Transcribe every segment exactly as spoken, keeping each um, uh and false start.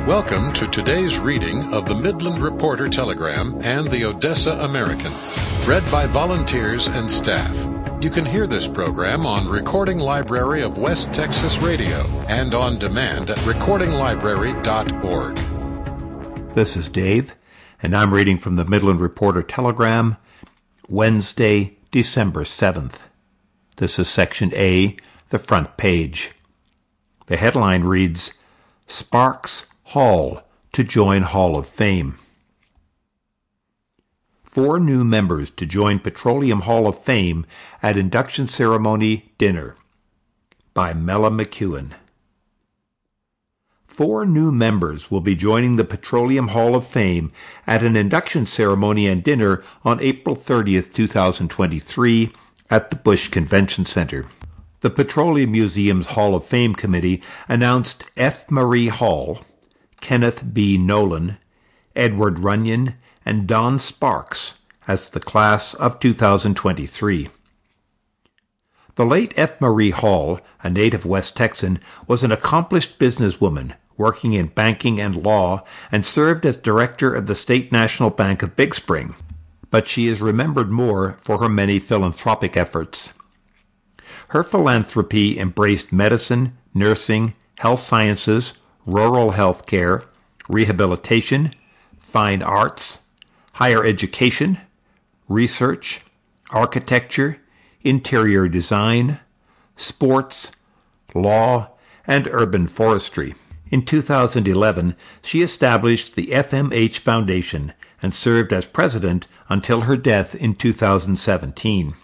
Welcome to today's reading of the Midland Reporter Telegram and the Odessa American, read by volunteers and staff. You can hear this program on Recording Library of West Texas Radio and on demand at recording library dot org. This is Dave, and I'm reading from the Midland Reporter Telegram, Wednesday, December seventh. This is Section A, the front page. The headline reads, Sparks Hall to join Hall of Fame. Four new members to join Petroleum Hall of Fame at induction ceremony dinner. By Mella McEwen. Four new members will be joining the Petroleum Hall of Fame at an induction ceremony and dinner on April thirtieth, two thousand twenty-three at the Busch Convention Center. The Petroleum Museum's Hall of Fame Committee announced F. Marie Hall, Kenneth B. Nolan, Edward Runyon, and Don Sparks as the class of two thousand twenty-three. The late F. Marie Hall, a native West Texan, was an accomplished businesswoman working in banking and law and served as director of the State National Bank of Big Spring, but she is remembered more for her many philanthropic efforts. Her philanthropy embraced medicine, nursing, health sciences, rural health care, rehabilitation, fine arts, higher education, research, architecture, interior design, sports, law, and urban forestry. In two thousand eleven, she established the F M H Foundation and served as president until her death in two thousand seventeen.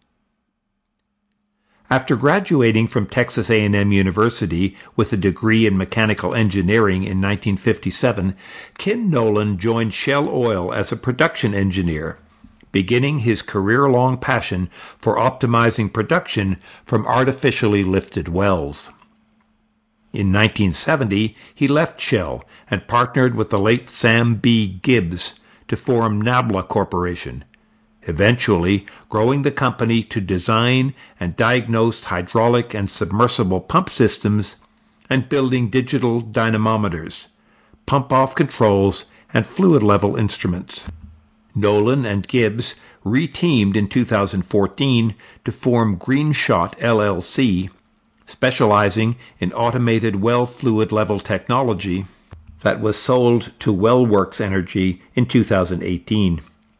After graduating from Texas A and M University with a degree in mechanical engineering in nineteen fifty-seven, Ken Nolan joined Shell Oil as a production engineer, beginning his career-long passion for optimizing production from artificially lifted wells. In nineteen seventy, he left Shell and partnered with the late Sam B. Gibbs to form Nabla Corporation, eventually growing the company to design and diagnose hydraulic and submersible pump systems and building digital dynamometers, pump-off controls, and fluid-level instruments. Nolan and Gibbs re-teamed in two thousand fourteen to form Greenshot L L C, specializing in automated well fluid level technology that was sold to WellWorks Energy in two thousand eighteen.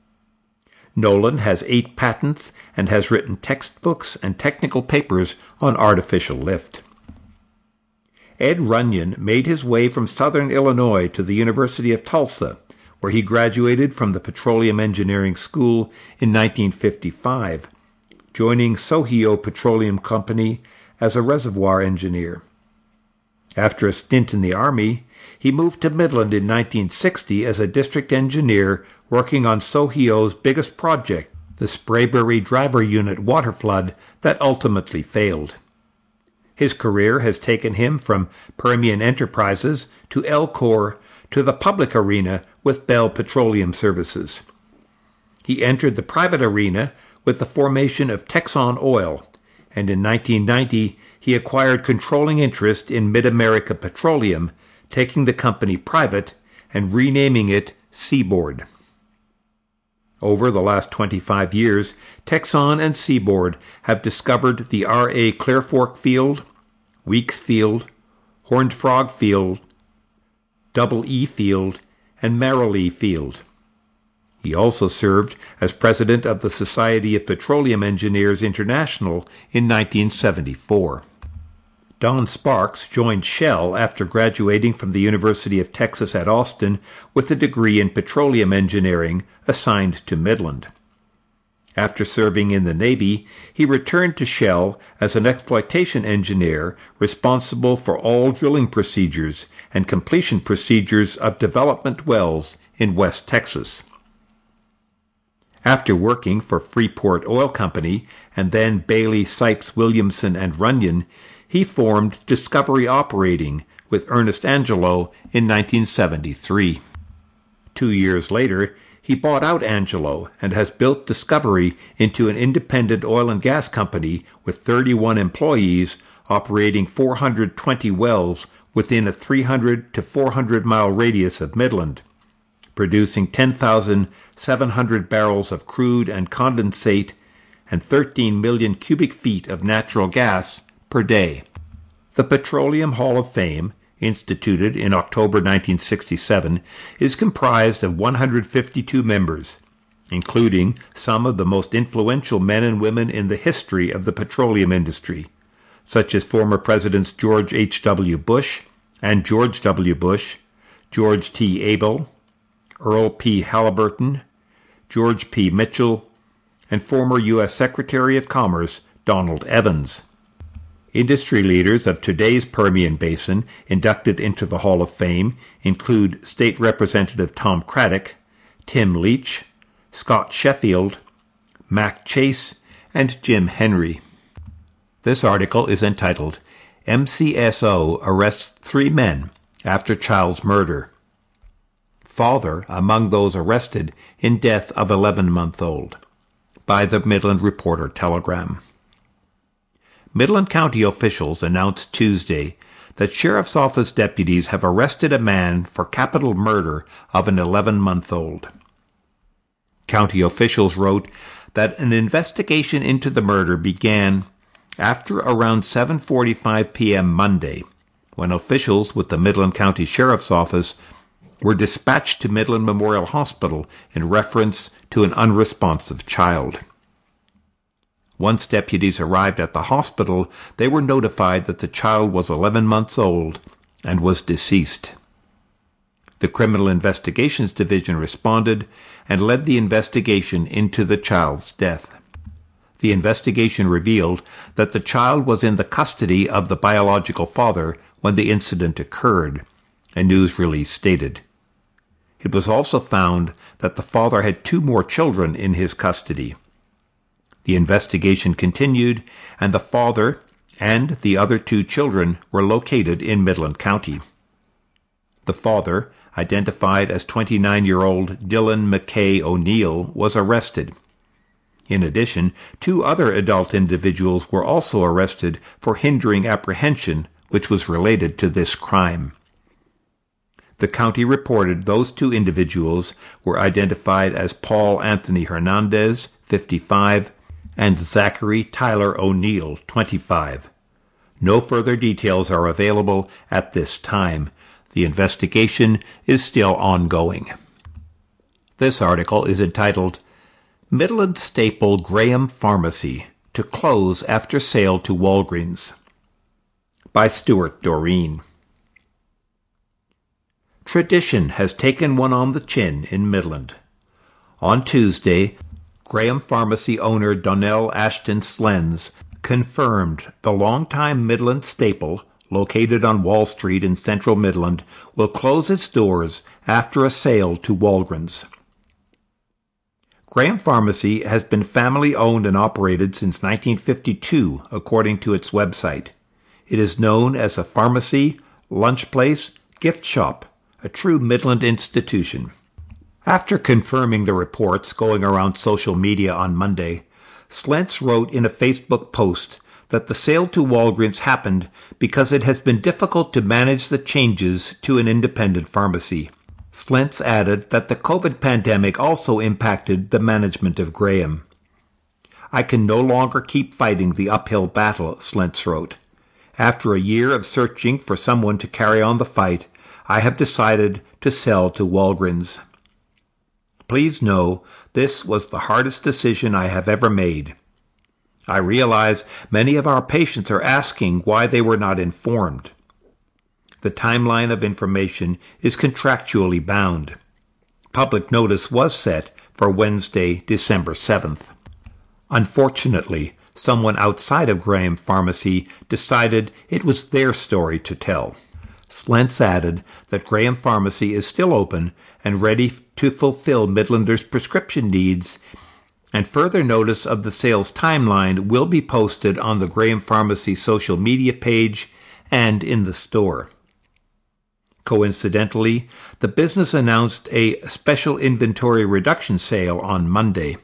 Nolan has eight patents and has written textbooks and technical papers on artificial lift. Ed Runyon made his way from Southern Illinois to the University of Tulsa, where he graduated from the Petroleum Engineering School in nineteen fifty-five, joining Sohio Petroleum Company as a reservoir engineer. After a stint in the Army, he moved to Midland in nineteen sixty as a district engineer working on Sohio's biggest project, the Sprayberry Driver Unit water flood that ultimately failed. His career has taken him from Permian Enterprises to Elcor to the public arena with Bell Petroleum Services. He entered the private arena with the formation of Texon Oil, and in nineteen ninety he acquired controlling interest in Mid-America Petroleum, taking the company private and renaming it Seaboard. Over the last twenty-five years, Texon and Seaboard have discovered the R A Clear Fork Field, Weeks Field, Horned Frog Field, Double E Field, and Marilee Field. He also served as president of the Society of Petroleum Engineers International in nineteen seventy-four. Don Sparks joined Shell after graduating from the University of Texas at Austin with a degree in petroleum engineering assigned to Midland. After serving in the Navy, he returned to Shell as an exploitation engineer responsible for all drilling procedures and completion procedures of development wells in West Texas. After working for Freeport Oil Company and then Bailey, Sipes, Williamson, and Runyon, he formed Discovery Operating with Ernest Angelo in nineteen seventy-three. Two years later, he bought out Angelo and has built Discovery into an independent oil and gas company with thirty-one employees operating four hundred twenty wells within a three hundred to four hundred mile radius of Midland, producing ten thousand seven hundred barrels of crude and condensate and thirteen million cubic feet of natural gas per day. The Petroleum Hall of Fame, instituted in October nineteen sixty-seven, is comprised of one hundred fifty-two members, including some of the most influential men and women in the history of the petroleum industry, such as former Presidents George H W Bush and George W. Bush, George T. Abel, Earl P. Halliburton, George P. Mitchell, and former U S Secretary of Commerce Donald Evans. Industry leaders of today's Permian Basin inducted into the Hall of Fame include State Representative Tom Craddock, Tim Leach, Scott Sheffield, Mac Chase, and Jim Henry. This article is entitled, M C S O Arrests Three Men After Child's Murder. Father among those arrested in death of eleven-month-old, by the Midland Reporter Telegram. Midland County officials announced Tuesday that Sheriff's Office deputies have arrested a man for capital murder of an eleven-month-old. County officials wrote that an investigation into the murder began after around seven forty-five p.m. Monday, when officials with the Midland County Sheriff's Office were dispatched to Midland Memorial Hospital in reference to an unresponsive child. Once deputies arrived at the hospital, they were notified that the child was eleven months old and was deceased. The Criminal Investigations Division responded and led the investigation into the child's death. The investigation revealed that the child was in the custody of the biological father when the incident occurred, a news release stated. It was also found that the father had two more children in his custody. The investigation continued, and the father and the other two children were located in Midland County. The father, identified as twenty-nine-year-old Dylan McKay O'Neill, was arrested. In addition, two other adult individuals were also arrested for hindering apprehension, which was related to this crime. The county reported those two individuals were identified as Paul Anthony Hernandez, fifty-five, and Zachary Tyler O'Neill, twenty-five. No further details are available at this time. The investigation is still ongoing. This article is entitled, Midland Staple Graham Pharmacy to Close After Sale to Walgreens, by Stuart Doreen. Tradition has taken one on the chin in Midland. On Tuesday, Graham Pharmacy owner Donnell Ashton Slens confirmed the longtime Midland staple, located on Wall Street in central Midland, will close its doors after a sale to Walgreens. Graham Pharmacy has been family-owned and operated since nineteen fifty-two, according to its website. It is known as a pharmacy, lunch place, gift shop, a true Midland institution. After confirming the reports going around social media on Monday, Slents wrote in a Facebook post that the sale to Walgreens happened because it has been difficult to manage the changes to an independent pharmacy. Slents added that the COVID pandemic also impacted the management of Graham. I can no longer keep fighting the uphill battle, Slents wrote. After a year of searching for someone to carry on the fight, I have decided to sell to Walgreens. Please know this was the hardest decision I have ever made. I realize many of our patients are asking why they were not informed. The timeline of information is contractually bound. Public notice was set for Wednesday, December seventh. Unfortunately, someone outside of Graham Pharmacy decided it was their story to tell. Slents added that Graham Pharmacy is still open and ready to fulfill Midlanders' prescription needs, and further notice of the sales timeline will be posted on the Graham Pharmacy social media page and in the store. Coincidentally, the business announced a special inventory reduction sale on Monday.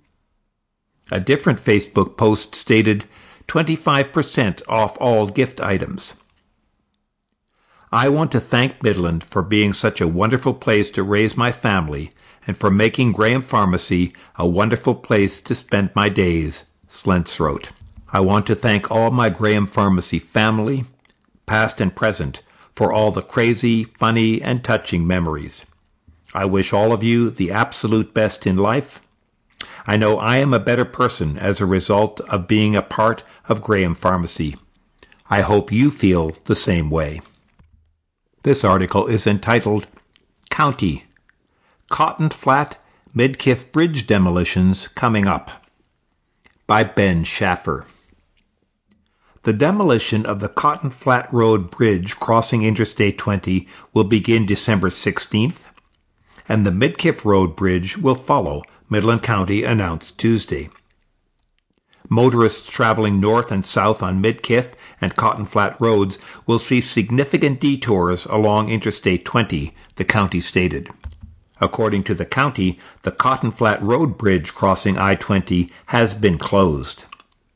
A different Facebook post stated twenty-five percent off all gift items. I want to thank Midland for being such a wonderful place to raise my family and for making Graham Pharmacy a wonderful place to spend my days, Slentz wrote. I want to thank all my Graham Pharmacy family, past and present, for all the crazy, funny, and touching memories. I wish all of you the absolute best in life. I know I am a better person as a result of being a part of Graham Pharmacy. I hope you feel the same way. This article is entitled County, Cotton Flat Midkiff Bridge Demolitions Coming Up, by Ben Schaffer. The demolition of the Cotton Flat Road Bridge crossing Interstate twenty will begin December sixteenth, and the Midkiff Road Bridge will follow, Midland County announced Tuesday. Motorists traveling north and south on Midkiff and Cotton Flat roads will see significant detours along Interstate twenty, the county stated. According to the county, the Cotton Flat Road Bridge crossing I twenty has been closed.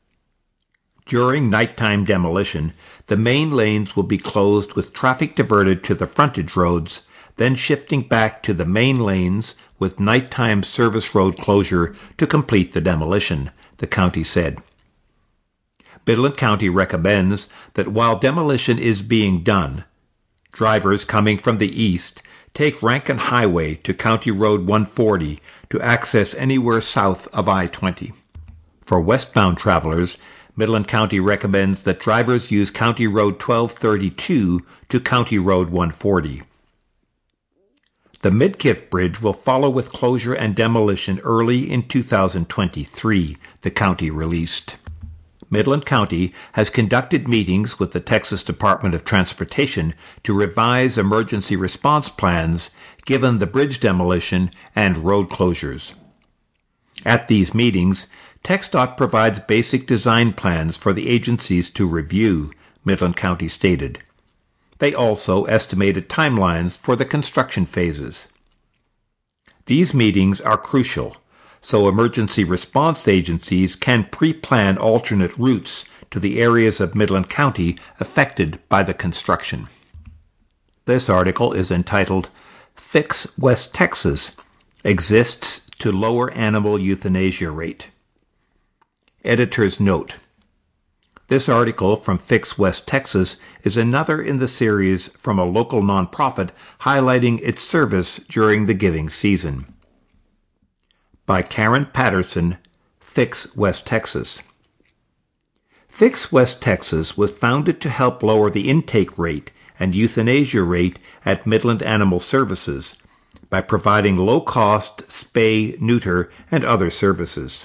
During nighttime demolition, the main lanes will be closed with traffic diverted to the frontage roads, then shifting back to the main lanes with nighttime service road closure to complete the demolition, the county said. Midland County recommends that while demolition is being done, drivers coming from the east take Rankin Highway to County Road one forty to access anywhere south of I twenty. For westbound travelers, Midland County recommends that drivers use County Road twelve thirty-two to County Road one forty. The Midkiff Bridge will follow with closure and demolition early in two thousand twenty-three, the county released. Midland County has conducted meetings with the Texas Department of Transportation to revise emergency response plans given the bridge demolition and road closures. At these meetings, TxDOT provides basic design plans for the agencies to review, Midland County stated. They also estimated timelines for the construction phases. These meetings are crucial, so emergency response agencies can pre-plan alternate routes to the areas of Midland County affected by the construction. This article is entitled Fix West Texas Exists to Lower Animal Euthanasia Rate. Editor's note. This article from Fix West Texas is another in the series from a local nonprofit highlighting its service during the giving season. By Karen Patterson, Fix West Texas. Fix West Texas was founded to help lower the intake rate and euthanasia rate at Midland Animal Services by providing low-cost spay, neuter, and other services.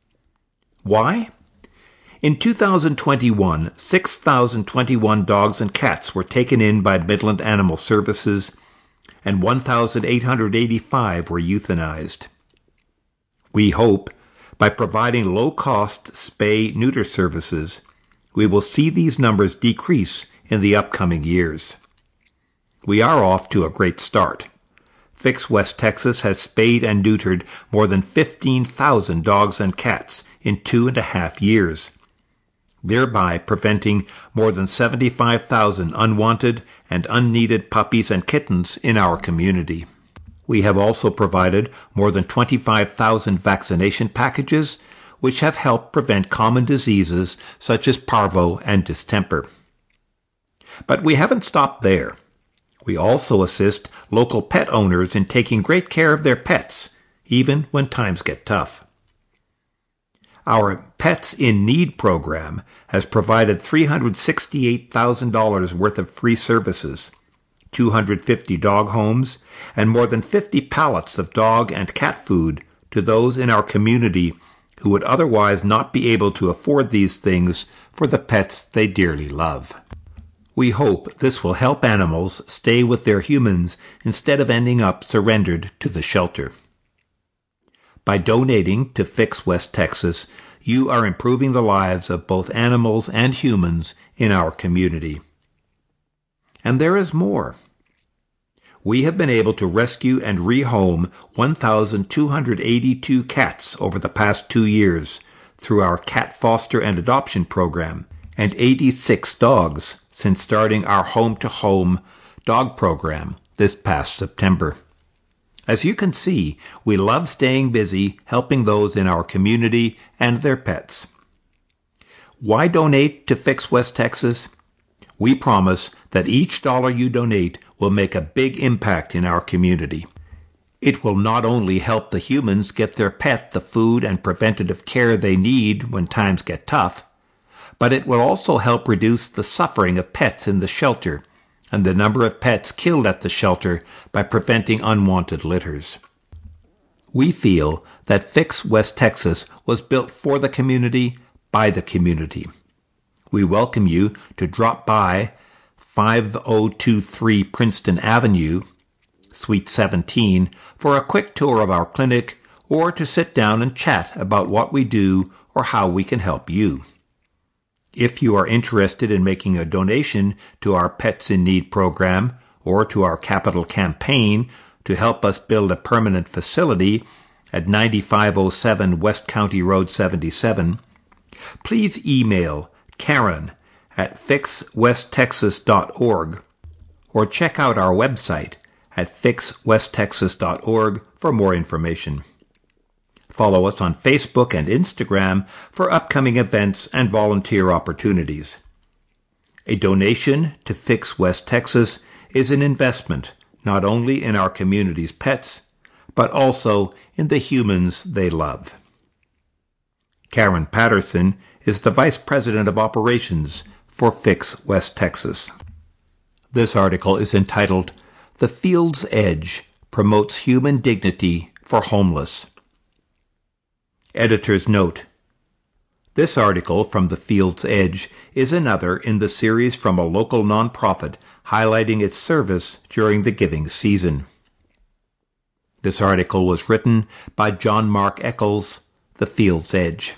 Why? In two thousand twenty-one, six thousand twenty-one dogs and cats were taken in by Midland Animal Services, and one thousand eight hundred eighty-five were euthanized. We hope, by providing low-cost spay-neuter services, we will see these numbers decrease in the upcoming years. We are off to a great start. Fix West Texas has spayed and neutered more than fifteen thousand dogs and cats in two and a half years, thereby preventing more than seventy-five thousand unwanted and unneeded puppies and kittens in our community. We have also provided more than twenty-five thousand vaccination packages, which have helped prevent common diseases such as parvo and distemper. But we haven't stopped there. We also assist local pet owners in taking great care of their pets, even when times get tough. Our Pets in Need program has provided three hundred sixty-eight thousand dollars worth of free services, two hundred fifty dog homes, and more than fifty pallets of dog and cat food to those in our community who would otherwise not be able to afford these things for the pets they dearly love. We hope this will help animals stay with their humans instead of ending up surrendered to the shelter. By donating to Fix West Texas, you are improving the lives of both animals and humans in our community. And there is more. We have been able to rescue and rehome one thousand two hundred eighty-two cats over the past two years through our cat foster and adoption program, and eighty-six dogs since starting our home-to-home dog program this past September. As you can see, we love staying busy helping those in our community and their pets. Why donate to Fix West Texas? We promise that each dollar you donate will make a big impact in our community. It will not only help the humans get their pet the food and preventative care they need when times get tough, but it will also help reduce the suffering of pets in the shelter and the number of pets killed at the shelter by preventing unwanted litters. We feel that Fix West Texas was built for the community, by the community. We welcome you to drop by five oh two three Princeton Avenue, Suite seventeen, for a quick tour of our clinic or to sit down and chat about what we do or how we can help you. If you are interested in making a donation to our Pets in Need program or to our capital campaign to help us build a permanent facility at ninety-five oh seven West County Road seventy-seven, please email Karen at fix west texas dot org or check out our website at fix west texas dot org for more information. Follow us on Facebook and Instagram for upcoming events and volunteer opportunities. A donation to Fix West Texas is an investment not only in our community's pets, but also in the humans they love. Karen Patterson is the Vice President of Operations for Fix West Texas. This article is entitled, "The Field's Edge Promotes Human Dignity for Homeless." Editor's note: this article from The Field's Edge is another in the series from a local nonprofit highlighting its service during the giving season. This article was written by John Mark Eccles, The Field's Edge.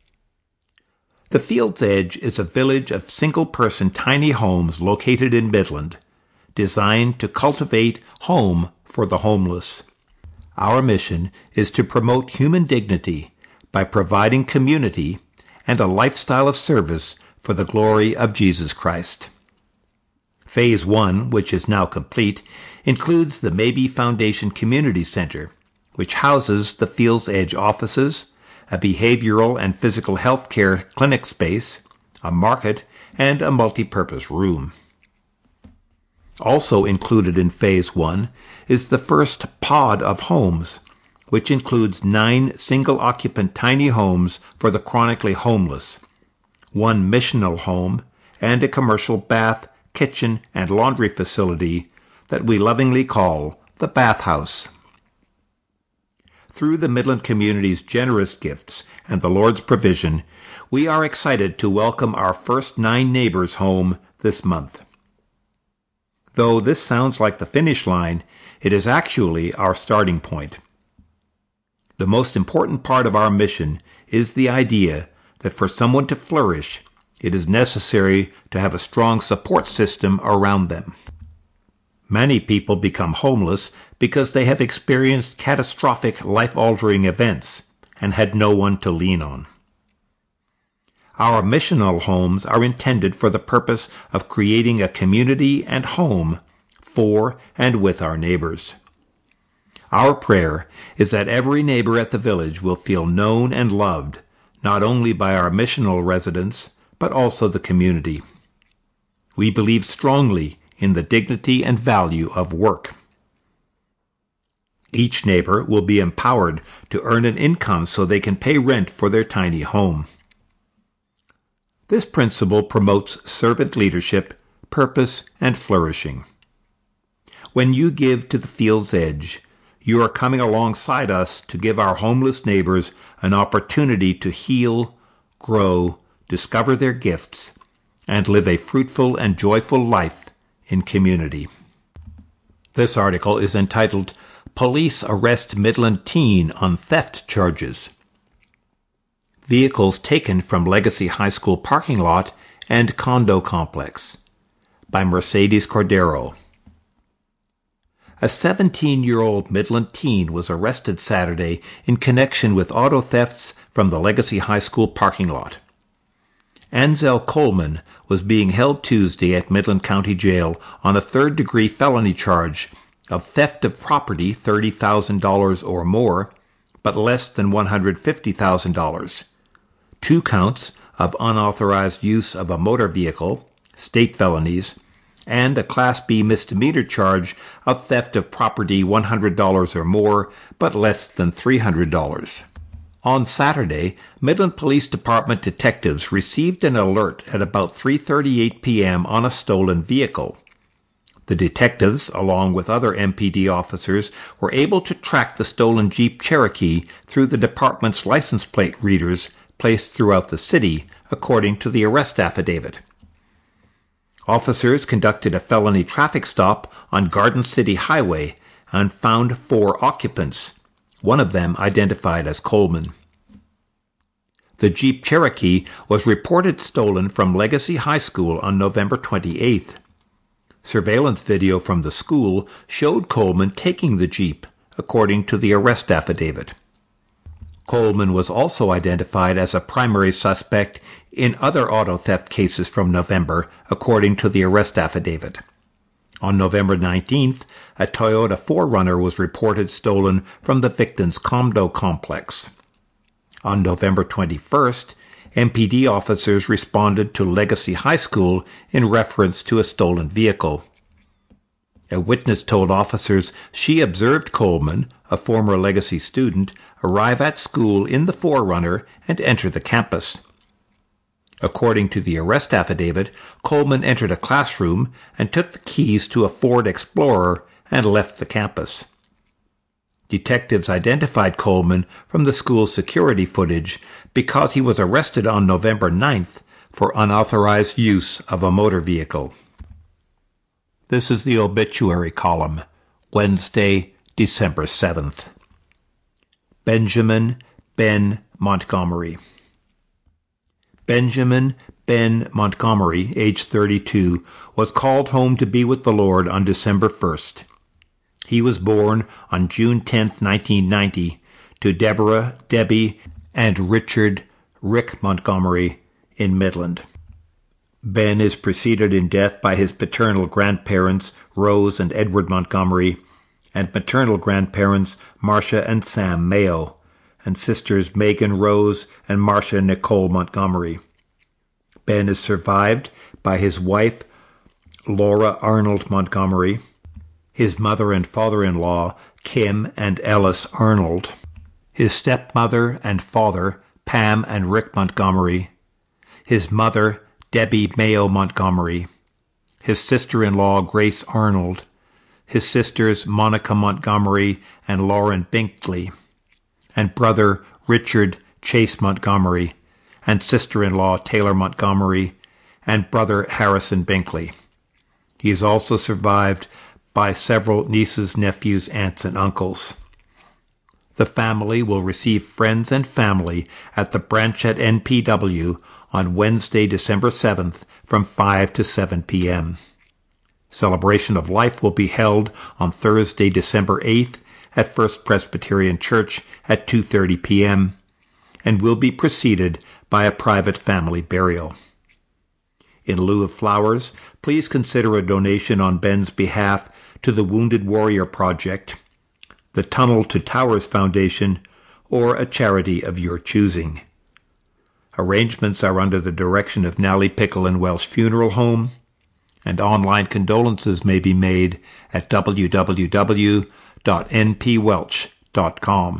The Field's Edge is a village of single-person tiny homes located in Midland, designed to cultivate home for the homeless. Our mission is to promote human dignity by providing community and a lifestyle of service for the glory of Jesus Christ. Phase one, which is now complete, includes the Maybe Foundation Community Center, which houses the Field's Edge offices, a behavioral and physical health care clinic space, a market, and a multi-purpose room. Also included in Phase one is the first pod of homes, which includes nine single-occupant tiny homes for the chronically homeless, one missional home, and a commercial bath, kitchen, and laundry facility that we lovingly call the Bath House. Through the Midland community's generous gifts and the Lord's provision, we are excited to welcome our first nine neighbors home this month. Though this sounds like the finish line, it is actually our starting point. The most important part of our mission is the idea that for someone to flourish, it is necessary to have a strong support system around them. Many people become homeless because they have experienced catastrophic life-altering events and had no one to lean on. Our missional homes are intended for the purpose of creating a community and home for and with our neighbors. Our prayer is that every neighbor at the village will feel known and loved, not only by our missional residents, but also the community. We believe strongly in the dignity and value of work. Each neighbor will be empowered to earn an income so they can pay rent for their tiny home. This principle promotes servant leadership, purpose, and flourishing. When you give to the Field's Edge, you are coming alongside us to give our homeless neighbors an opportunity to heal, grow, discover their gifts, and live a fruitful and joyful life in community. This article is entitled, "Police Arrest Midland Teen on Theft Charges." Vehicles taken from Legacy High School parking lot and condo complex, by Mercedes Cordero. A seventeen-year-old Midland teen was arrested Saturday in connection with auto thefts from the Legacy High School parking lot. Ansel Coleman was being held Tuesday at Midland County Jail on a third-degree felony charge of theft of property thirty thousand dollars or more, but less than one hundred fifty thousand dollars. Two counts of unauthorized use of a motor vehicle, state felonies, and a Class B misdemeanor charge of theft of property one hundred dollars or more, but less than three hundred dollars. On Saturday, Midland Police Department detectives received an alert at about three thirty-eight p.m. on a stolen vehicle. The detectives, along with other M P D officers, were able to track the stolen Jeep Cherokee through the department's license plate readers placed throughout the city, according to the arrest affidavit. Officers conducted a felony traffic stop on Garden City Highway and found four occupants, one of them identified as Coleman. The Jeep Cherokee was reported stolen from Legacy High School on November twenty-eighth. Surveillance video from the school showed Coleman taking the Jeep, according to the arrest affidavit. Coleman was also identified as a primary suspect in other auto theft cases from November, according to the arrest affidavit. On November nineteenth, a Toyota four runner was reported stolen from the victim's condo complex. On November twenty-first, M P D officers responded to Legacy High School in reference to a stolen vehicle. A witness told officers she observed Coleman, a former Legacy student, arrive at school in the four runner and enter the campus. According to the arrest affidavit, Coleman entered a classroom and took the keys to a Ford Explorer and left the campus. Detectives identified Coleman from the school's security footage because he was arrested on November ninth for unauthorized use of a motor vehicle. This is the obituary column, Wednesday, December seventh. Benjamin Ben Montgomery. Benjamin Ben Montgomery, age thirty-two, was called home to be with the Lord on December first. He was born on June tenth, nineteen ninety, to Deborah, Debbie, and Richard Rick Montgomery in Midland. Ben is preceded in death by his paternal grandparents, Rose and Edward Montgomery, and maternal grandparents, Marcia and Sam Mayo, and sisters Megan Rose and Marcia Nicole Montgomery. Ben is survived by his wife, Laura Arnold Montgomery, his mother and father-in-law, Kim and Ellis Arnold, his stepmother and father, Pam and Rick Montgomery, his mother, Debbie Mayo Montgomery, his sister-in-law, Grace Arnold, his sisters, Monica Montgomery and Lauren Binkley, and brother, Richard Chase Montgomery, and sister-in-law, Taylor Montgomery, and brother, Harrison Binkley. He is also survived by several nieces, nephews, aunts, and uncles. The family will receive friends and family at the Branchette N P W on Wednesday, December seventh from five to seven p.m. Celebration of Life will be held on Thursday, December eighth at First Presbyterian Church at two thirty p.m. and will be preceded by a private family burial. In lieu of flowers, please consider a donation on Ben's behalf to the Wounded Warrior Project, the Tunnel to Towers Foundation, or a charity of your choosing. Arrangements are under the direction of Nally Pickle and Welsh Funeral Home, and online condolences may be made at w w w dot n p welch dot com.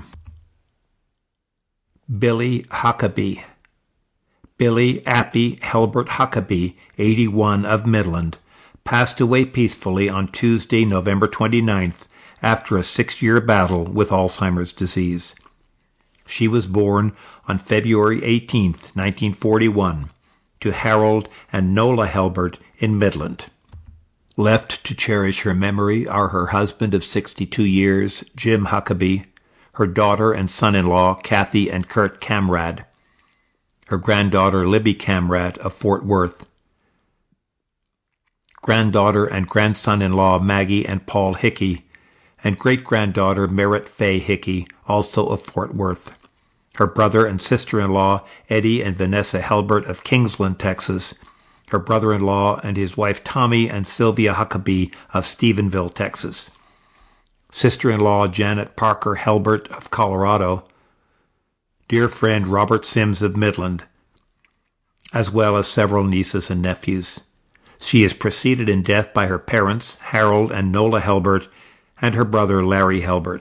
Billy Huckabee. Billy Appy Helbert Huckabee, eighty-one, of Midland, passed away peacefully on Tuesday, November twenty-ninth, after a six-year battle with Alzheimer's disease. She was born on February eighteenth, nineteen forty-one, to Harold and Nola Helbert in Midland. Left to cherish her memory are her husband of sixty-two years, Jim Huckabee, her daughter and son-in-law, Kathy and Kurt Camrad, her granddaughter, Libby Camrad of Fort Worth, granddaughter and grandson-in-law, Maggie and Paul Hickey, and great-granddaughter, Merritt Fay Hickey, also of Fort Worth, her brother and sister-in-law, Eddie and Vanessa Helbert of Kingsland, Texas, her brother-in-law and his wife Tommy and Sylvia Huckabee of Stephenville, Texas, sister-in-law Janet Parker Helbert of Colorado, dear friend Robert Sims of Midland, as well as several nieces and nephews. She is preceded in death by her parents, Harold and Nola Helbert, and her brother Larry Helbert.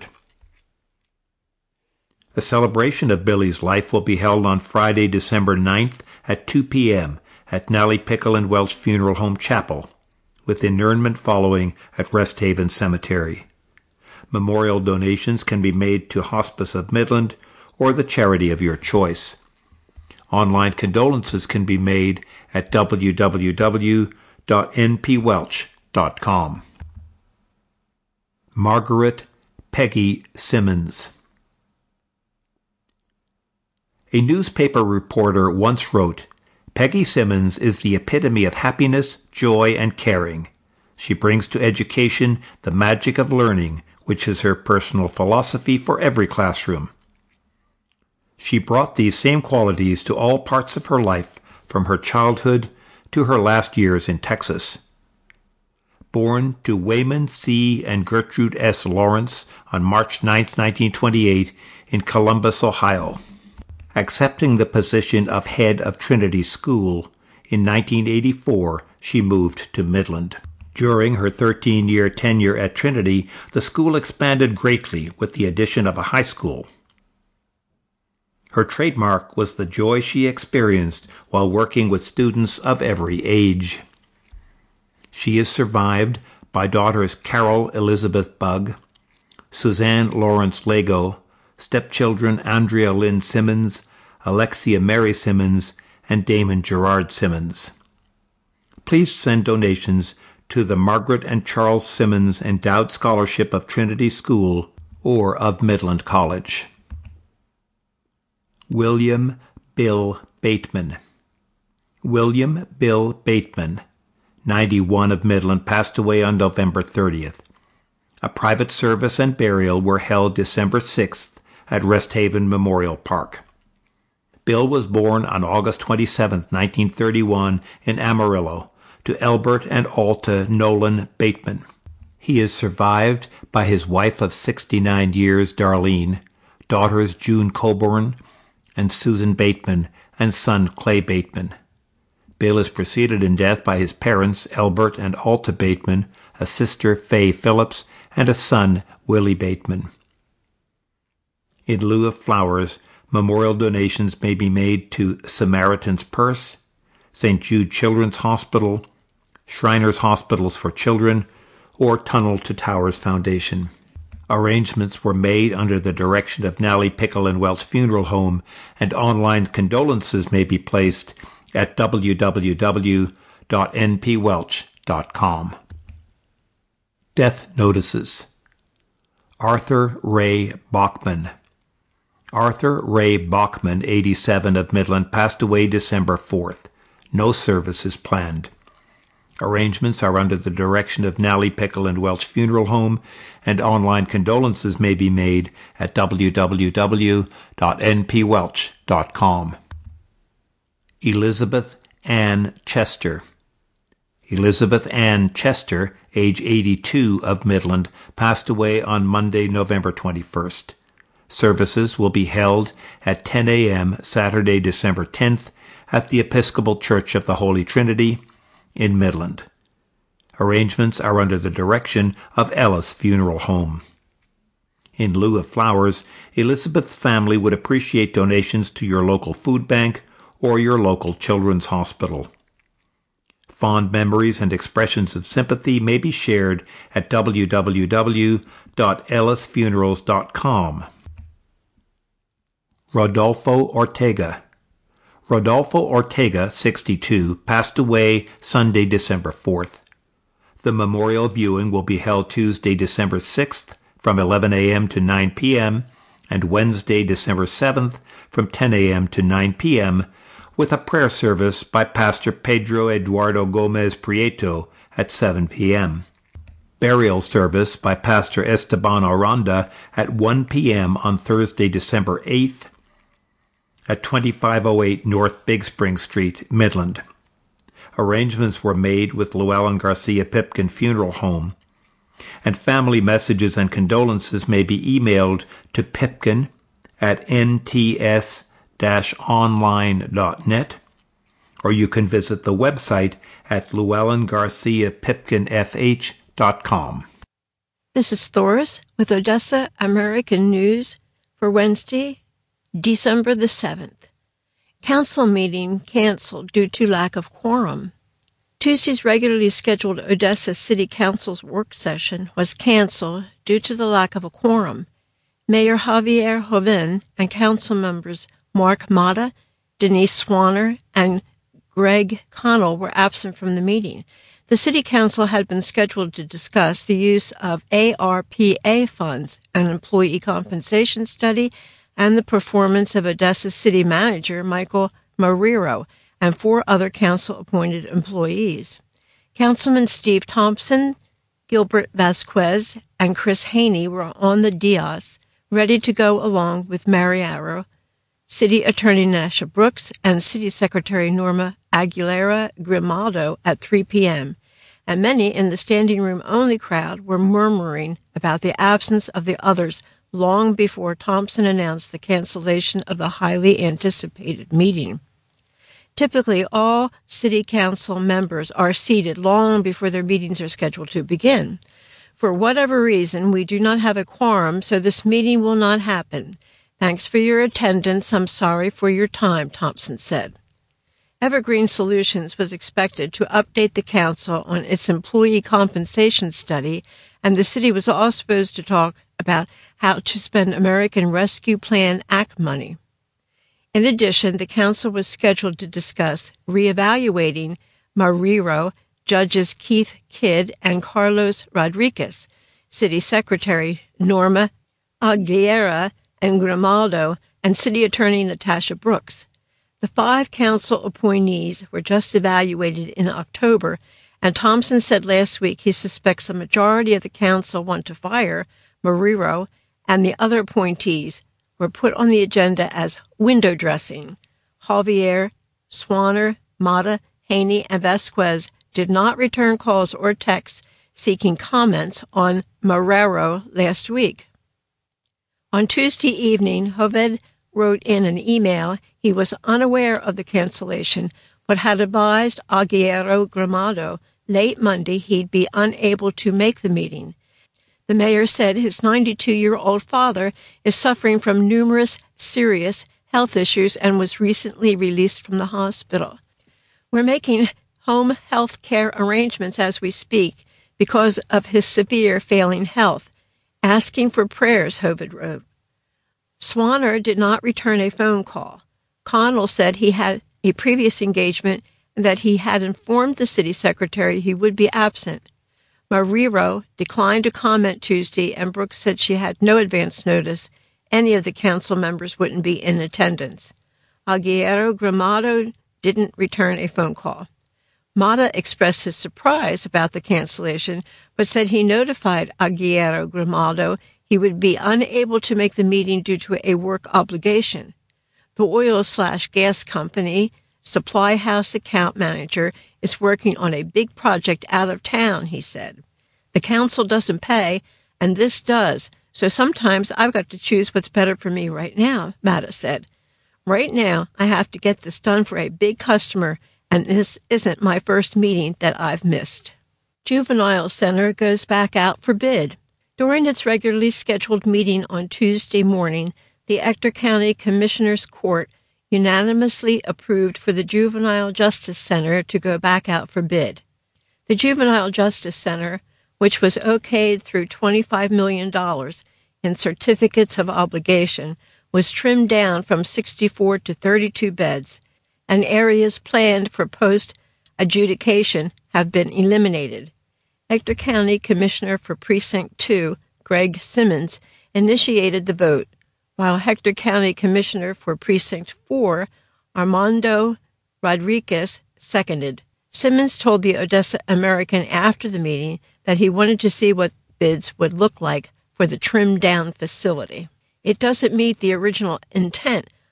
The celebration of Billy's life will be held on Friday, December ninth at two p.m. at Nally Pickle and Welch Funeral Home Chapel, with interment following at Rest Haven Cemetery. Memorial donations can be made to Hospice of Midland or the charity of your choice. Online condolences can be made at w w w dot n p welch dot com. Margaret Peggy Simmons. A newspaper reporter once wrote, "Peggy Simmons is the epitome of happiness, joy, and caring. She brings to education the magic of learning, which is her personal philosophy for every classroom." She brought these same qualities to all parts of her life, from her childhood to her last years in Texas. Born to Wayman C. and Gertrude S. Lawrence on March ninth, nineteen twenty-eight, in Columbus, Ohio. Accepting the position of head of Trinity School, in nineteen eighty-four she moved to Midland. During her thirteen-year tenure at Trinity, the school expanded greatly with the addition of a high school. Her trademark was the joy she experienced while working with students of every age. She is survived by daughters Carol Elizabeth Bugg, Suzanne Lawrence Lego, stepchildren Andrea Lynn Simmons, Alexia Mary Simmons, and Damon Gerard Simmons. Please send donations to the Margaret and Charles Simmons Endowed Scholarship of Trinity School or of Midland College. William Bill Bateman. William Bill Bateman, ninety-one, of Midland, passed away on November thirtieth. A private service and burial were held December sixth at Rest Haven Memorial Park. Bill was born on August twenty-seventh, nineteen thirty-one, in Amarillo, to Elbert and Alta Nolan Bateman. He is survived by his wife of sixty-nine years, Darlene, daughters June Coburn and Susan Bateman, and son Clay Bateman. Bill is preceded in death by his parents, Elbert and Alta Bateman, a sister, Faye Phillips, and a son, Willie Bateman. In lieu of flowers, memorial donations may be made to Samaritan's Purse, Saint Jude Children's Hospital, Shriners Hospitals for Children, or Tunnel to Towers Foundation. Arrangements were made under the direction of Nally Pickle and Welch Funeral Home, and online condolences may be placed at w w w dot n p welch dot com. Death notices. Arthur Ray Bachman. Arthur Ray Bachman, eighty-seven, of Midland, passed away December fourth. No service is planned. Arrangements are under the direction of Nally Pickle and Welch Funeral Home, and online condolences may be made at w w w dot n p welch dot com. Elizabeth Ann Chester. Elizabeth Ann Chester, age eighty-two, of Midland, passed away on Monday, November twenty-first. Services will be held at ten a.m. Saturday, December tenth, at the Episcopal Church of the Holy Trinity in Midland. Arrangements are under the direction of Ellis Funeral Home. In lieu of flowers, Elizabeth's family would appreciate donations to your local food bank or your local children's hospital. Fond memories and expressions of sympathy may be shared at w w w dot ellis funerals dot com. Rodolfo Ortega. Rodolfo Ortega, sixty-two, passed away Sunday, December fourth. The memorial viewing will be held Tuesday, December sixth, from eleven a.m. to nine p.m., and Wednesday, December seventh, from ten a.m. to nine p.m., with a prayer service by Pastor Pedro Eduardo Gomez Prieto at seven p.m. Burial service by Pastor Esteban Aranda at one p.m. on Thursday, December eighth, at twenty-five oh eight North Big Spring Street, Midland. arrangements were made with Llewellyn Garcia Pipkin Funeral Home, and family messages and condolences may be emailed to Pipkin at n t s dash online dot net, or you can visit the website at llewellyn garcia pipkin f h dot com. This is Thoris with Odessa American News for Wednesday, December the seventh. Council meeting canceled due to lack of quorum. Tuesday's regularly scheduled Odessa City Council's work session was canceled due to the lack of a quorum. Mayor Javier Joven and council members Mark Mata, Denise Swanner, and Greg Connell were absent from the meeting. The City Council had been scheduled to discuss the use of A R P A funds, an employee compensation study, and the performance of Odessa City Manager Michael Marrero and four other council-appointed employees. Councilman Steve Thompson, Gilbert Vasquez, and Chris Haney were on the dais, ready to go along with Marrero, City Attorney Nasha Brooks, and City Secretary Norma Aguilera Grimaldo at three p.m., and many in the standing room only crowd were murmuring about the absence of the others long before Thompson announced the cancellation of the highly anticipated meeting. Typically, all City Council members are seated long before their meetings are scheduled to begin. For whatever reason, we do not have a quorum, so this meeting will not happen. Thanks for your attendance. I'm sorry for your time, Thompson said. Evergreen Solutions was expected to update the council on its employee compensation study, and the city was also supposed to talk about how to spend American Rescue Plan Act money. In addition, the council was scheduled to discuss reevaluating Marrero, Judges Keith Kidd and Carlos Rodriguez, City Secretary Norma Aguilera and Grimaldo, and City Attorney Natasha Brooks. The five council appointees were just evaluated in October, and Thompson said last week he suspects a majority of the council want to fire Marrero, and the other appointees were put on the agenda as window dressing. Javier, Swanner, Mata, Haney, and Vasquez did not return calls or texts seeking comments on Marrero last week. On Tuesday evening, Joven wrote in an email he was unaware of the cancellation, but had advised Aguilera Grimaldo late Monday he'd be unable to make the meeting. The mayor said his ninety-two-year-old father is suffering from numerous serious health issues and was recently released from the hospital. We're making home health care arrangements as we speak because of his severe failing health, asking for prayers, Joven wrote. Swanner did not return a phone call. Connell said he had a previous engagement and that he had informed the city secretary he would be absent. Marrero declined to comment Tuesday, and Brooks said she had no advance notice any of the council members wouldn't be in attendance. Aguilera Grimaldo didn't return a phone call. Mata expressed his surprise about the cancellation, but said he notified Aguilera Grimaldo he would be unable to make the meeting due to a work obligation. The oil-slash-gas company Supply House account manager is working on a big project out of town, he said. The council doesn't pay, and this does, so sometimes I've got to choose what's better for me right now, Mata said. Right now, I have to get this done for a big customer, and this isn't my first meeting that I've missed. Juvenile Center goes back out for bid. During its regularly scheduled meeting on Tuesday morning, the Ector County Commissioner's Court unanimously approved for the Juvenile Justice Center to go back out for bid. The Juvenile Justice Center, which was okayed through twenty-five million dollars in certificates of obligation, was trimmed down from sixty-four to thirty-two beds, and areas planned for post-adjudication have been eliminated. Ector County Commissioner for Precinct two, Greg Simmons, initiated the vote, while Hector County Commissioner for Precinct four, Armando Rodriguez, seconded. Simmons told the Odessa American after the meeting that he wanted to see what bids would look like for the trimmed-down facility. It doesn't meet the original intent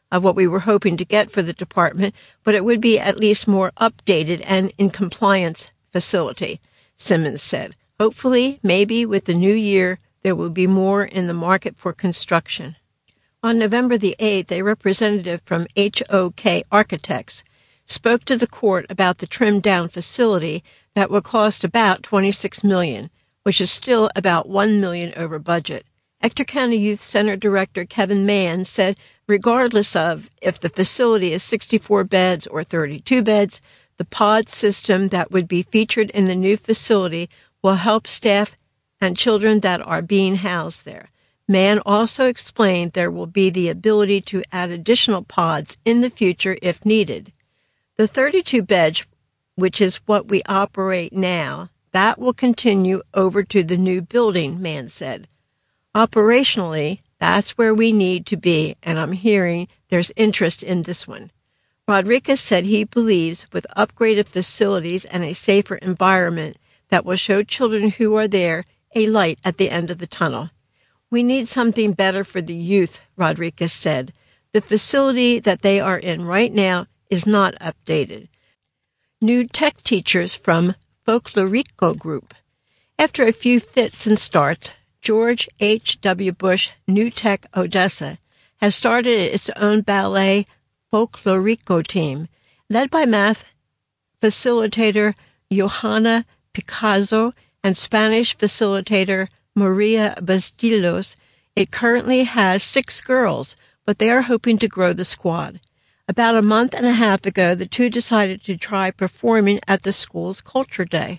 of what we were hoping to get for the department, but it would be at least more updated and in compliance facility, Simmons said. Hopefully, maybe with the new year, there will be more in the market for construction. On November the eighth, a representative from H O K Architects spoke to the court about the trimmed-down facility that would cost about twenty-six million dollars, which is still about one million dollars over budget. Ector County Youth Center Director Kevin Mann said regardless of if the facility is sixty-four beds or thirty-two beds, the pod system that would be featured in the new facility will help staff and children that are being housed there. Mann also explained there will be the ability to add additional pods in the future if needed. The thirty-two beds, which is what we operate now, that will continue over to the new building, Mann said. Operationally, that's where we need to be, and I'm hearing there's interest in this one. Rodriguez said he believes with upgraded facilities and a safer environment that will show children who are there a light at the end of the tunnel. We need something better for the youth, Rodriguez said. The facility that they are in right now is not updated. New tech teachers from Folklorico Group. After a few fits and starts, George H W. Bush New Tech Odessa has started its own ballet Folklorico team, led by math facilitator Johanna Picazo and Spanish facilitator Maria Bastillos. It currently has six girls, but they are hoping to grow the squad. About a month and a half ago, the two decided to try performing at the school's Culture Day.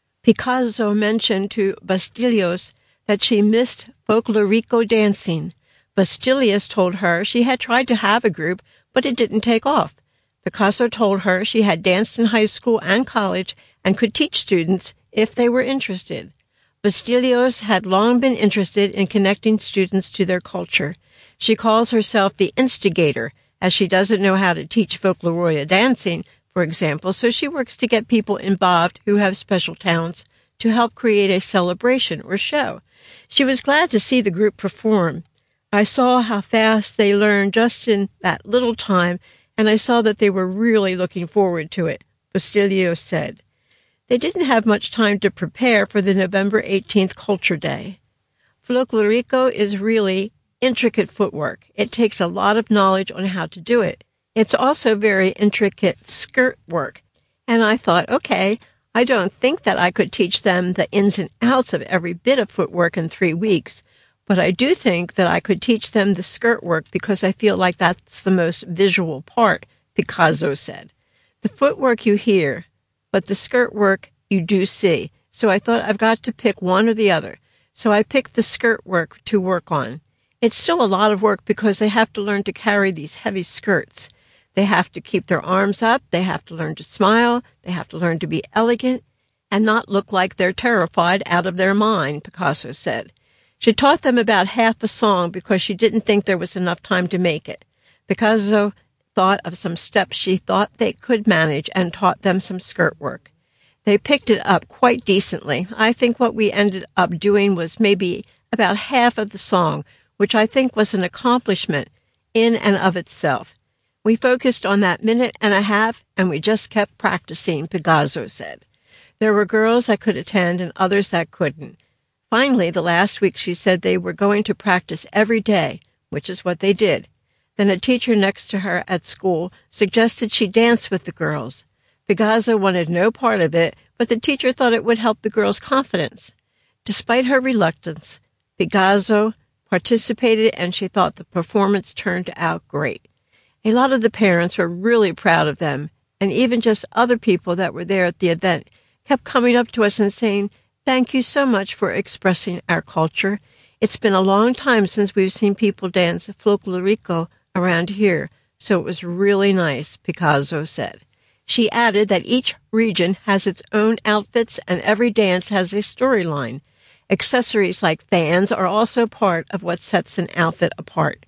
Picazo mentioned to Bastillos that she missed Folklorico dancing. Bastillos told her she had tried to have a group, but it didn't take off. Picasso told her she had danced in high school and college and could teach students if they were interested. Bastillos had long been interested in connecting students to their culture. She calls herself the instigator, as she doesn't know how to teach folklorico dancing, for example, so she works to get people involved who have special talents to help create a celebration or show. She was glad to see the group perform. I saw how fast they learned just in that little time, and I saw that they were really looking forward to it, Bastillos said. They didn't have much time to prepare for the November eighteenth Culture Day. Folklorico is really intricate footwork. It takes a lot of knowledge on how to do it. It's also very intricate skirt work. And I thought, okay, I don't think that I could teach them the ins and outs of every bit of footwork in three weeks, but I do think that I could teach them the skirt work because I feel like that's the most visual part, Picazo said. The footwork you hear, but the skirt work you do see. So I thought I've got to pick one or the other. So I picked the skirt work to work on. It's still a lot of work because they have to learn to carry these heavy skirts. They have to keep their arms up. They have to learn to smile. They have to learn to be elegant and not look like they're terrified out of their mind, Picasso said. She taught them about half a song because she didn't think there was enough time to make it. Picasso thought of some steps she thought they could manage and taught them some skirt work. They picked it up quite decently. I think what we ended up doing was maybe about half of the song, which I think was an accomplishment in and of itself. We focused on that minute and a half, and we just kept practicing, Picasso said. There were girls that could attend and others that couldn't. Finally, the last week, she said they were going to practice every day, which is what they did. Then a teacher next to her at school suggested she dance with the girls. Picasso wanted no part of it, but the teacher thought it would help the girls' confidence. Despite her reluctance, Picasso participated, and she thought the performance turned out great. A lot of the parents were really proud of them, and even just other people that were there at the event kept coming up to us and saying, "Thank you so much for expressing our culture. It's been a long time since we've seen people dance folklorico around here, so it was really nice," Picasso said. She added that each region has its own outfits and every dance has a storyline. Accessories like fans are also part of what sets an outfit apart.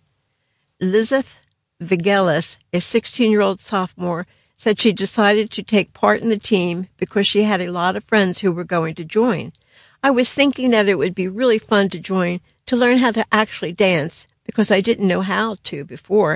Lizeth Vigelis, a sixteen-year-old sophomore, said she decided to take part in the team because she had a lot of friends who were going to join. I was thinking that it would be really fun to join, to learn how to actually dance, because I didn't know how to before.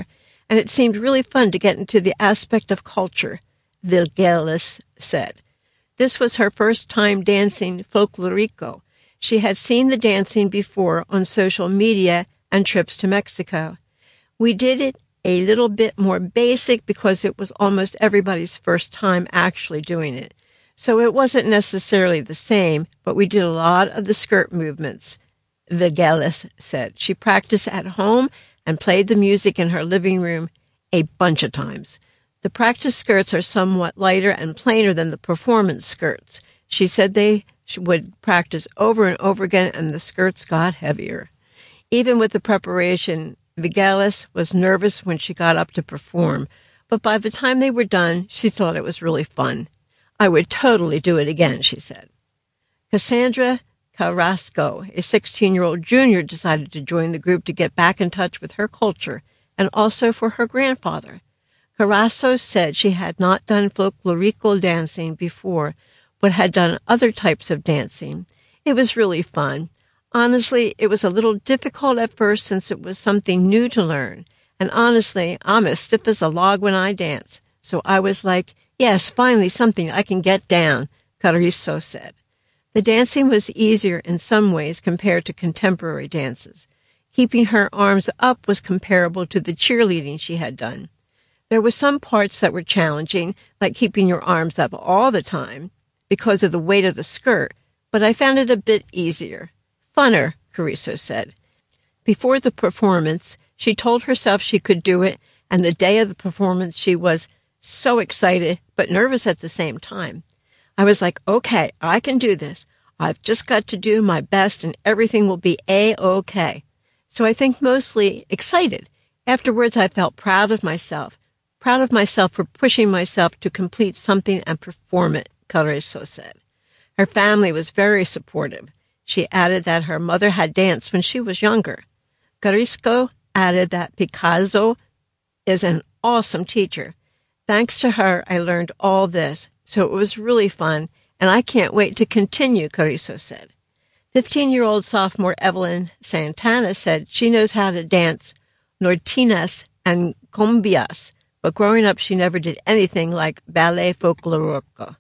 and it seemed really fun to get into the aspect of culture, Vilgelis said. This was her first time dancing folklorico. She had seen the dancing before on social media and trips to Mexico. We did it a little bit more basic because it was almost everybody's first time actually doing it. So it wasn't necessarily the same, but we did a lot of the skirt movements, Vilgelis said. She practiced at home and played the music in her living room a bunch of times. The practice skirts are somewhat lighter and plainer than the performance skirts. She said they would practice over and over again, and the skirts got heavier. Even with the preparation, Vilgelis was nervous when she got up to perform, but by the time they were done, she thought it was really fun. I would totally do it again, she said. Cassandra Carrasco, a sixteen-year-old junior, decided to join the group to get back in touch with her culture and also for her grandfather. Carrasco said she had not done folklorico dancing before, but had done other types of dancing. It was really fun. Honestly, it was a little difficult at first since it was something new to learn. And honestly, I'm as stiff as a log when I dance. So I was like, yes, finally something I can get down, Carrizo said. The dancing was easier in some ways compared to contemporary dances. Keeping her arms up was comparable to the cheerleading she had done. There were some parts that were challenging, like keeping your arms up all the time because of the weight of the skirt, but I found it a bit easier. Funner, Carrizo said. Before the performance, she told herself she could do it, and the day of the performance she was so excited but nervous at the same time. I was like, okay, I can do this. I've just got to do my best and everything will be A-okay. So I think mostly excited. Afterwards, I felt proud of myself, proud of myself for pushing myself to complete something and perform it, Carrizo said. Her family was very supportive. She added that her mother had danced when she was younger. Carrasco added that Picasso is an awesome teacher. Thanks to her, I learned all this, so it was really fun, and I can't wait to continue, Carrizo said. fifteen-year-old sophomore Evelyn Santana said she knows how to dance nortinas and cumbias, but growing up she never did anything like ballet folklorico.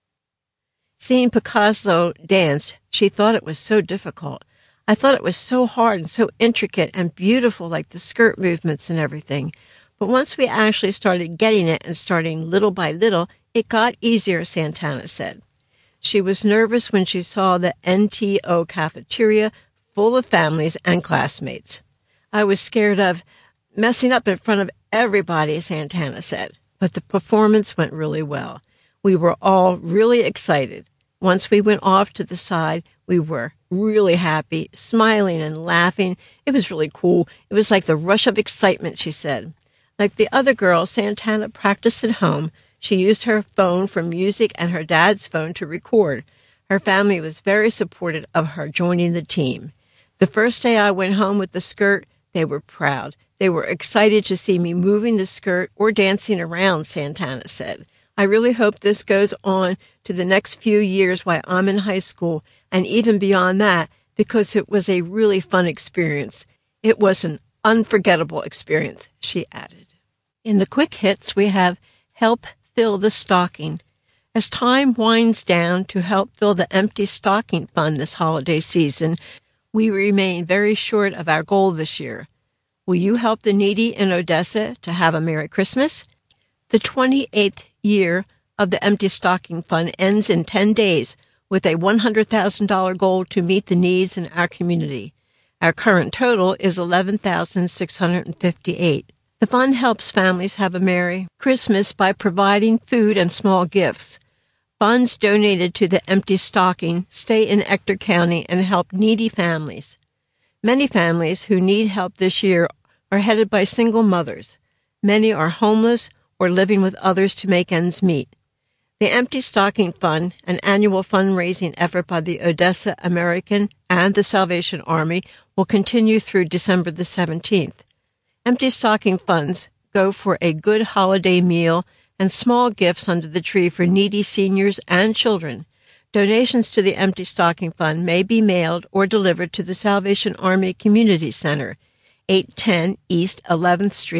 Seeing Picasso dance, she thought it was so difficult. I thought it was so hard and so intricate and beautiful, like the skirt movements and everything. But once we actually started getting it and starting little by little, it got easier, Santana said. She was nervous when she saw the N T O cafeteria full of families and classmates. I was scared of messing up in front of everybody, Santana said. But the performance went really well. We were all really excited. Once we went off to the side, we were really happy, smiling and laughing. It was really cool. It was like the rush of excitement, she said. Like the other girls, Santana practiced at home. She used her phone for music and her dad's phone to record. Her family was very supportive of her joining the team. The first day I went home with the skirt, they were proud. They were excited to see me moving the skirt or dancing around, Santana said. I really hope this goes on to the next few years while I'm in high school and even beyond that, because it was a really fun experience. It was an unforgettable experience, she added. In the quick hits, we have Help Fill the Stocking. As time winds down to help fill the empty stocking fund this holiday season, we remain very short of our goal this year. Will you help the needy in Odessa to have a Merry Christmas? The twenty-eighth year of the Empty Stocking Fund ends in ten days with a one hundred thousand dollars goal to meet the needs in our community. Our current total is eleven thousand six hundred fifty-eight. The fund helps families have a Merry Christmas by providing food and small gifts. Funds donated to the Empty Stocking stay in Ector County and help needy families. Many families who need help this year are headed by single mothers. Many are homeless or living with others to make ends meet. The Empty Stocking Fund, an annual fundraising effort by the Odessa American and the Salvation Army, will continue through December the seventeenth. Empty Stocking funds go for a good holiday meal and small gifts under the tree for needy seniors and children. Donations to the Empty Stocking Fund may be mailed or delivered to the Salvation Army Community Center, eight ten East eleventh Street,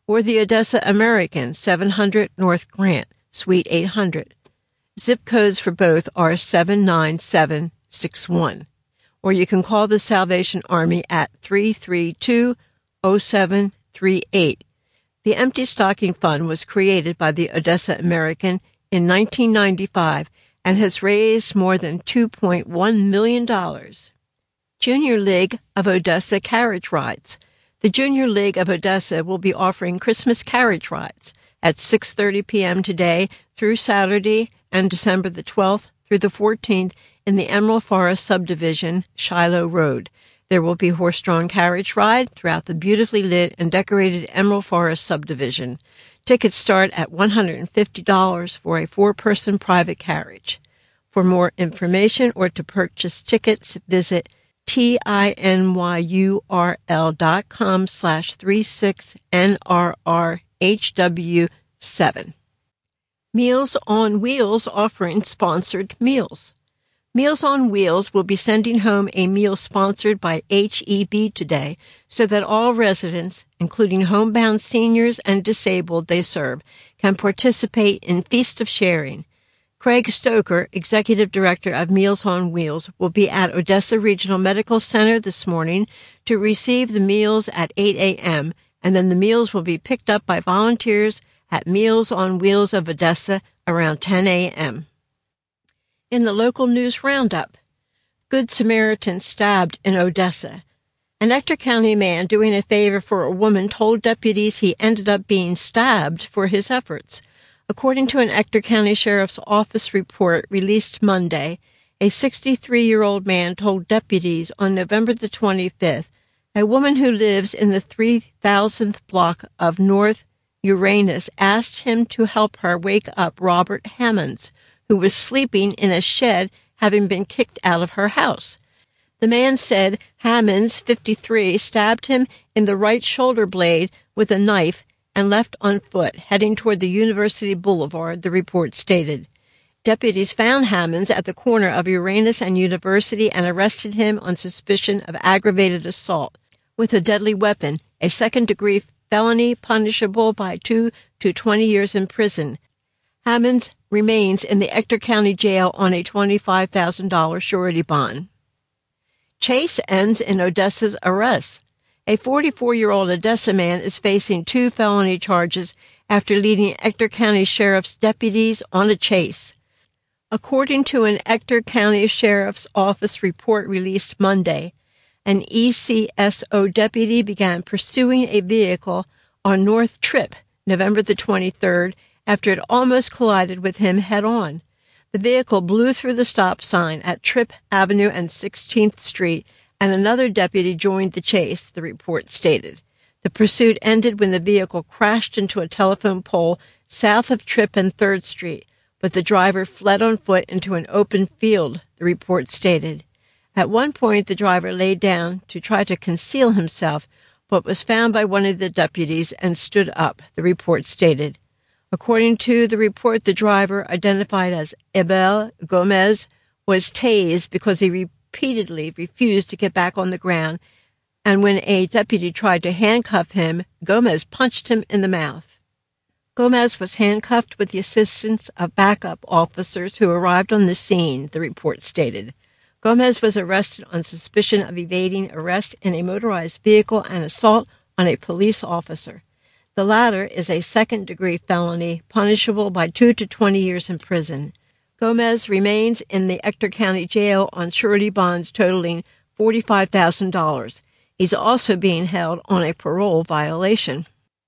or the Odessa American, seven hundred North Grant, Suite eight hundred. Zip codes for both are seven nine seven six one. Or you can call the Salvation Army at three three two, oh seven three eight. The Empty Stocking Fund was created by the Odessa American in nineteen ninety-five and has raised more than two point one million dollars. Junior League of Odessa Carriage Rides. The Junior League of Odessa will be offering Christmas carriage rides at six thirty p.m. today through Saturday and December the twelfth through the fourteenth in the Emerald Forest Subdivision, Shiloh Road. There will be horse-drawn carriage ride throughout the beautifully lit and decorated Emerald Forest Subdivision. Tickets start at one hundred fifty dollars for a four-person private carriage. For more information or to purchase tickets, visit tinyurl dot com slash three six N R R H W seven. Meals on Wheels offering sponsored meals. Meals on Wheels will be sending home a meal sponsored by H E B today so that all residents, including homebound seniors and disabled they serve, can participate in Feast of Sharing. Craig Stoker, Executive Director of Meals on Wheels, will be at Odessa Regional Medical Center this morning to receive the meals at eight a.m., and then the meals will be picked up by volunteers at Meals on Wheels of Odessa around ten a.m. In the local news roundup, Good Samaritan stabbed in Odessa. An Ector County man doing a favor for a woman told deputies he ended up being stabbed for his efforts. According to an Ector County Sheriff's Office report released Monday, a sixty-three-year-old man told deputies on November the twenty-fifth a woman who lives in the three thousandth block of North Uranus asked him to help her wake up Robert Hammonds, who was sleeping in a shed having been kicked out of her house. The man said Hammonds, fifty-three, stabbed him in the right shoulder blade with a knife and left on foot, heading toward the University Boulevard, the report stated. Deputies found Hammonds at the corner of Uranus and University and arrested him on suspicion of aggravated assault with a deadly weapon, a second-degree felony punishable by two to twenty years in prison. Hammonds remains in the Ector County Jail on a twenty-five thousand dollars surety bond. Chase ends in Odessa's arrest. A forty-four-year-old Odessa man is facing two felony charges after leading Ector County Sheriff's deputies on a chase. According to an Ector County Sheriff's Office report released Monday, an E C S O deputy began pursuing a vehicle on North Tripp, November the twenty-third, after it almost collided with him head-on. The vehicle blew through the stop sign at Tripp Avenue and sixteenth Street, and another deputy joined the chase, the report stated. The pursuit ended when the vehicle crashed into a telephone pole south of Tripp and third Street, but the driver fled on foot into an open field, the report stated. At one point, the driver laid down to try to conceal himself, but was found by one of the deputies and stood up, the report stated. According to the report, the driver, identified as Abel Gomez, was tased because he repeatedly refused to get back on the ground, and when a deputy tried to handcuff him, Gomez punched him in the mouth. Gomez was handcuffed with the assistance of backup officers who arrived on the scene, the report stated. Gomez was arrested on suspicion of evading arrest in a motorized vehicle and assault on a police officer. The latter is a second-degree felony punishable by two to twenty years in prison. Gomez remains in the Ector County Jail on surety bonds totaling forty-five thousand dollars. He's also being held on a parole violation.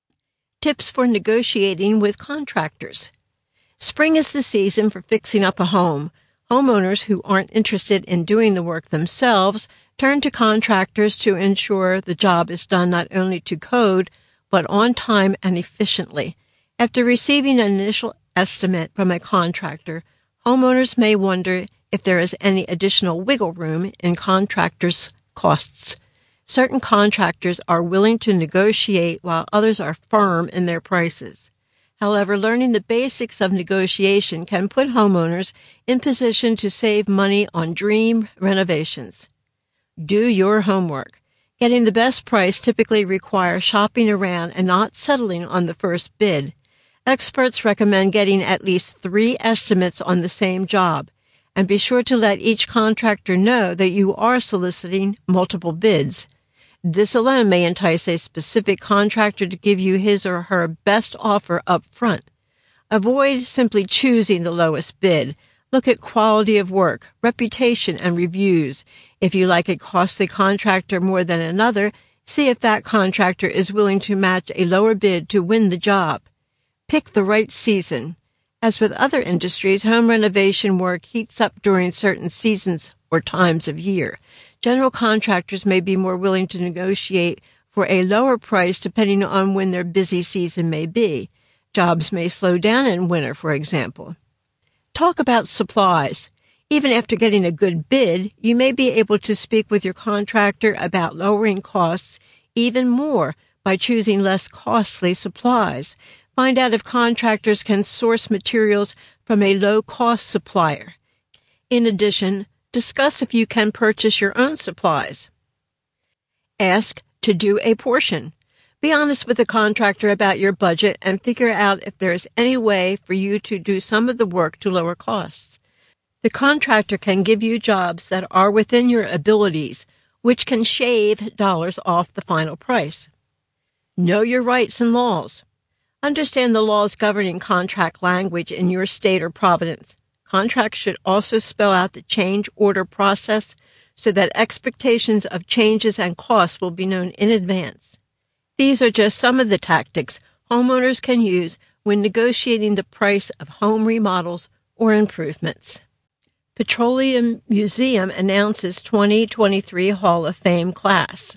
Tips for negotiating with contractors. Spring is the season for fixing up a home. Homeowners who aren't interested in doing the work themselves turn to contractors to ensure the job is done not only to code, but on time and efficiently. After receiving an initial estimate from a contractor, homeowners may wonder if there is any additional wiggle room in contractors' costs. Certain contractors are willing to negotiate while others are firm in their prices. However, learning the basics of negotiation can put homeowners in position to save money on dream renovations. Do your homework. Getting the best price typically requires shopping around and not settling on the first bid. Experts recommend getting at least three estimates on the same job, and be sure to let each contractor know that you are soliciting multiple bids. This alone may entice a specific contractor to give you his or her best offer up front. Avoid simply choosing the lowest bid. Look at quality of work, reputation, and reviews. If you like a costly contractor more than another, see if that contractor is willing to match a lower bid to win the job. Pick the right season. As with other industries, home renovation work heats up during certain seasons or times of year. General contractors may be more willing to negotiate for a lower price depending on when their busy season may be. Jobs may slow down in winter, for example. Talk about supplies. Even after getting a good bid, you may be able to speak with your contractor about lowering costs even more by choosing less costly supplies. Find out if contractors can source materials from a low-cost supplier. In addition, discuss if you can purchase your own supplies. Ask to do a portion. Be honest with the contractor about your budget and figure out if there is any way for you to do some of the work to lower costs. The contractor can give you jobs that are within your abilities, which can shave dollars off the final price. Know your rights and laws. Understand the laws governing contract language in your state or province. Contracts should also spell out the change order process so that expectations of changes and costs will be known in advance. These are just some of the tactics homeowners can use when negotiating the price of home remodels or improvements. Petroleum Museum announces twenty twenty-three Hall of Fame class.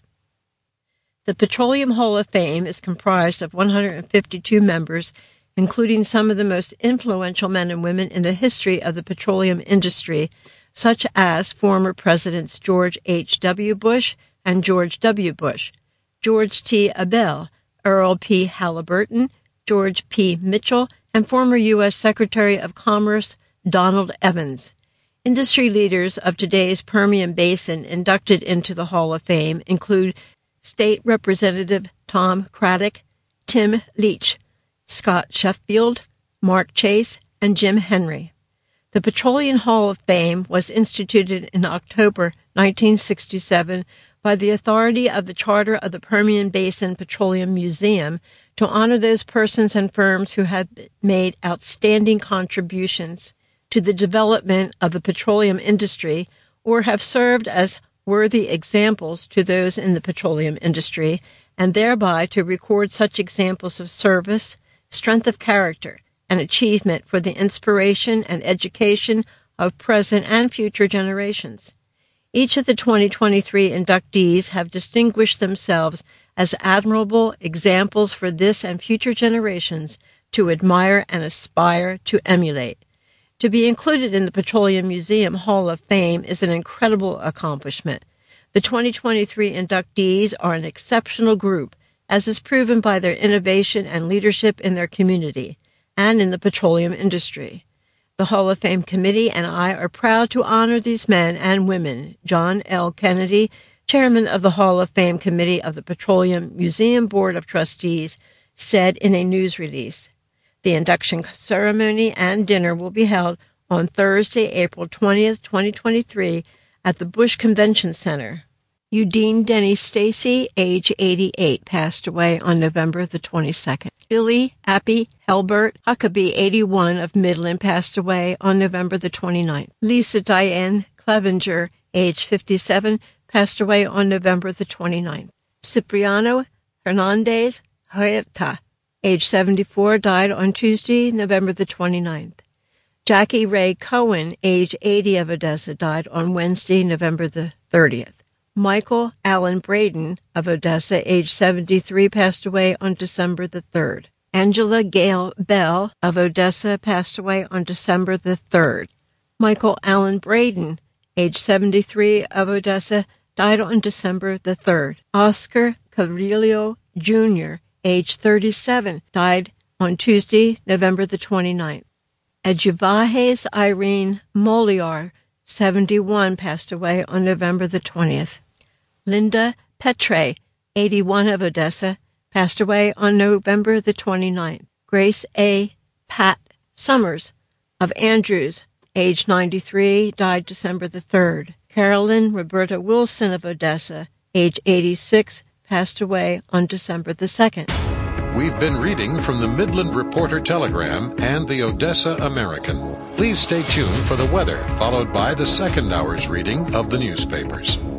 The Petroleum Hall of Fame is comprised of one hundred fifty-two members, including some of the most influential men and women in the history of the petroleum industry, such as former Presidents George H W. Bush and George W. Bush, George T. Abell, Earl P. Halliburton, George P. Mitchell, and former U S Secretary of Commerce Donald Evans. Industry leaders of today's Permian Basin inducted into the Hall of Fame include State Representative Tom Craddock, Tim Leach, Scott Sheffield, Mark Chase, and Jim Henry. The Petroleum Hall of Fame was instituted in October nineteen sixty-seven by the authority of the Charter of the Permian Basin Petroleum Museum to honor those persons and firms who have made outstanding contributions to the development of the petroleum industry or have served as worthy examples to those in the petroleum industry, and thereby to record such examples of service, strength of character, and achievement for the inspiration and education of present and future generations. Each of the twenty twenty-three inductees have distinguished themselves as admirable examples for this and future generations to admire and aspire to emulate. To be included in the Petroleum Museum Hall of Fame is an incredible accomplishment. The twenty twenty-three inductees are an exceptional group, as is proven by their innovation and leadership in their community and in the petroleum industry. The Hall of Fame Committee and I are proud to honor these men and women. John L. Kennedy, chairman of the Hall of Fame Committee of the Petroleum Museum Board of Trustees, said in a news release, "The induction ceremony and dinner will be held on Thursday, April twentieth, twenty twenty-three, at the Bush Convention Center." Eugene Denny Stacy, age eighty-eight, passed away on November the twenty-second. Billy Appy Helbert Huckabee, eighty-one, of Midland, passed away on November the twenty-ninth. Lisa Diane Clevenger, age fifty-seven, passed away on November the twenty-ninth. Cipriano Hernandez Huerta, age seventy-four, died on Tuesday, November the twenty-ninth. Jackie Ray Cohen, age eighty, of Odessa, died on Wednesday, November the thirtieth. Michael Allen Braden of Odessa, age seventy-three, passed away on December the third. Angela Gail Bell of Odessa passed away on December the third. Michael Allen Braden, age seventy-three, of Odessa, died on December the third. Oscar Carrillo Junior, age thirty-seven, died on Tuesday, November the twenty-ninth. Eduvages Irene Moliar, seventy-one, passed away on November the twentieth. Linda Petre, eighty-one, of Odessa, passed away on November the twenty-ninth. Grace A. Pat Summers of Andrews, age ninety-three, died December the third. Carolyn Roberta Wilson of Odessa, age eighty-six, passed away on December the second. We've been reading from the Midland Reporter Telegram and the Odessa American. Please stay tuned for the weather, followed by the second hour's reading of the newspapers.